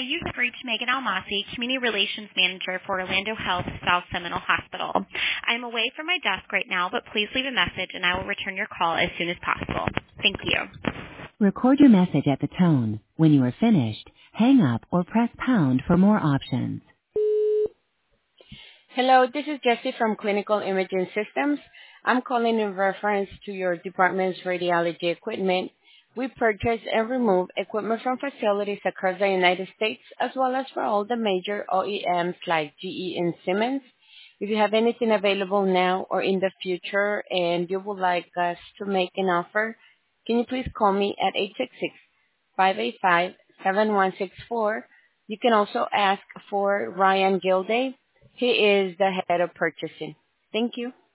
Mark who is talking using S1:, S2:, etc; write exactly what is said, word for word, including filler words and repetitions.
S1: you have reached Megan Almasi, Community Relations Manager for Orlando Health South Seminole Hospital. I am away from my desk right now, but please leave a message and I will return your call as soon as possible. Thank you. Record your message at the tone. When you are finished, hang up or press pound for more options.
S2: Hello, this is Jessie from Clinical Imaging Systems. I'm calling in reference to your department's radiology equipment. We purchase and remove equipment from facilities across the United States, as well as for all the major O E Ms like G E and Siemens. If you have anything available now or in the future and you would like us to make an offer, can you please call me at eight six six, five eight five, seven one six four. You can also ask for Ryan Gilday. He is the head of purchasing. Thank you.